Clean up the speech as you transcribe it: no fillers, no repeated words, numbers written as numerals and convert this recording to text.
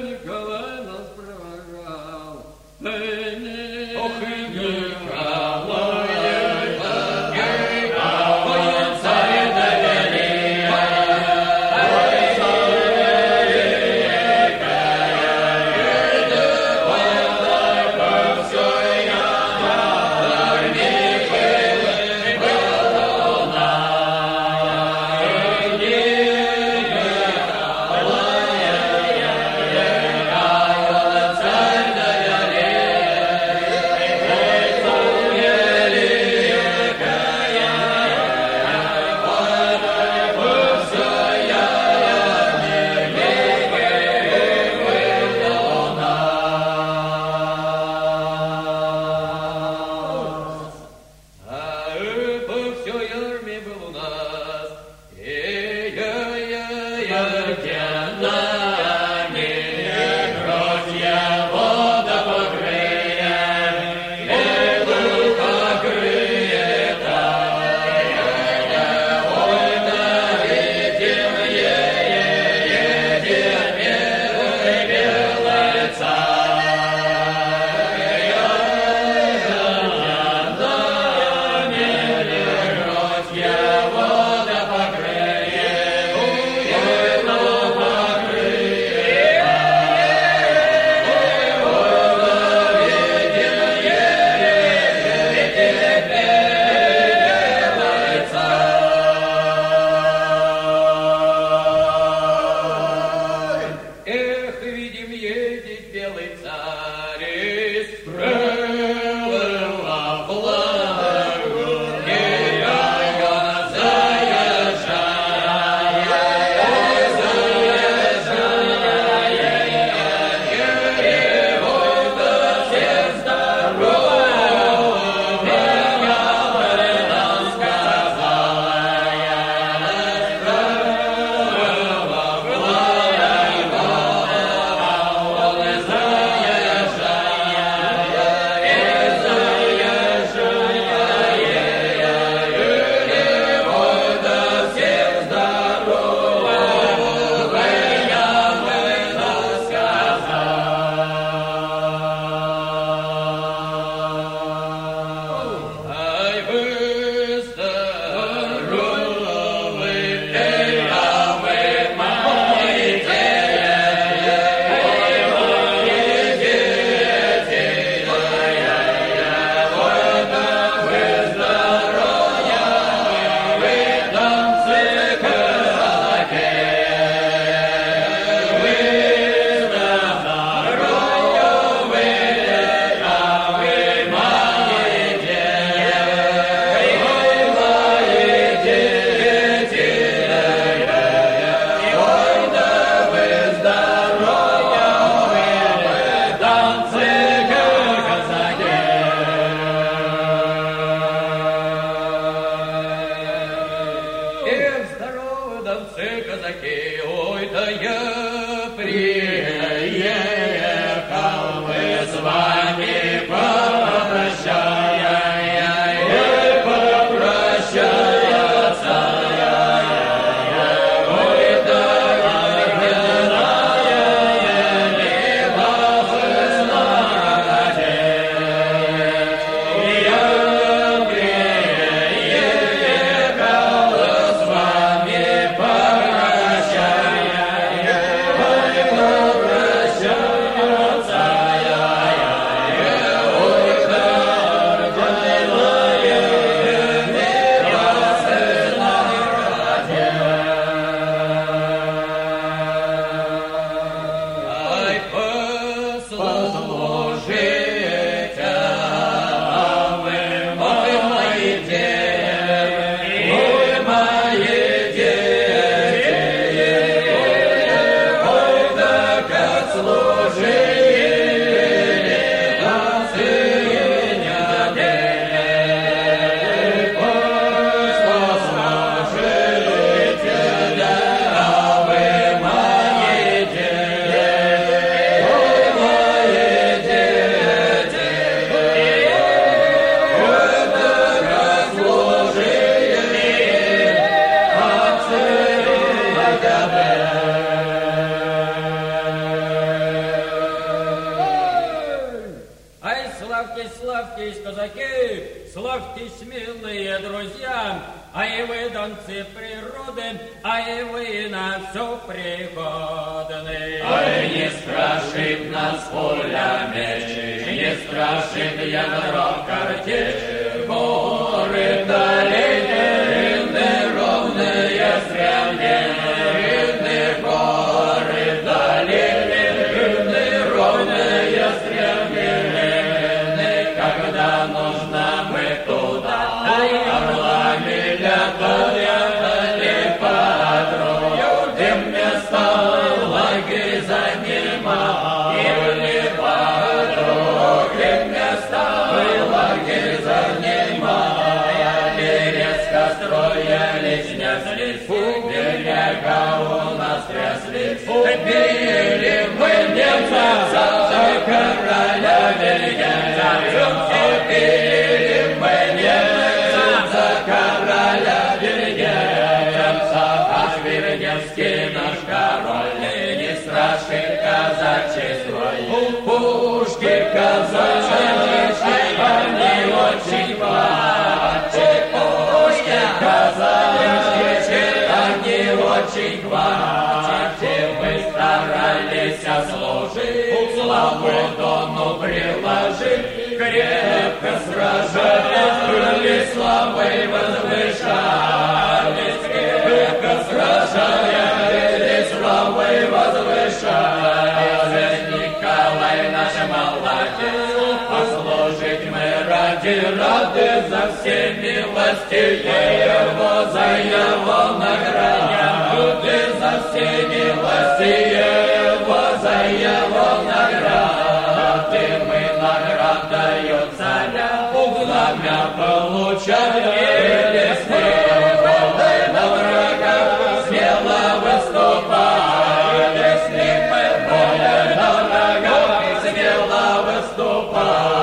Николай нас провожал. Ох, и Николай. славьтесь, казаки, славьтесь, милые друзья, а и вы, донцы природы, а и вы на все пригодны. Ой, не страшит нас пуля меч, не страшит ядро картечь, горы долины, ровные стремнины, горы долины, ровные стремнины, когда нужно мы туда, орлами летали подруг, им место лагерь занимали подруг, им место лагерь занимали, резко строились, неслись, берега у нас тряслись, били мы немца за короля Вильгельма, били мы немца за короля Вильгельма, аж Вильгельмский наш король не страшит казачий строй, пушки казачьи, они очень хватчи, пушки казачьи, они очень хватчи, мы старались служить, славу Дону приложить, крепко сражались, были славой возвышались, крепко сражались, славой возвышались. Николай наш молодец, послужить мы ради рады, за все милости его, за его награды, за все милости его, за его награды, мы наградою царя, знамя получали, смело на врагах смело выступали, смело на врагах смело выступали.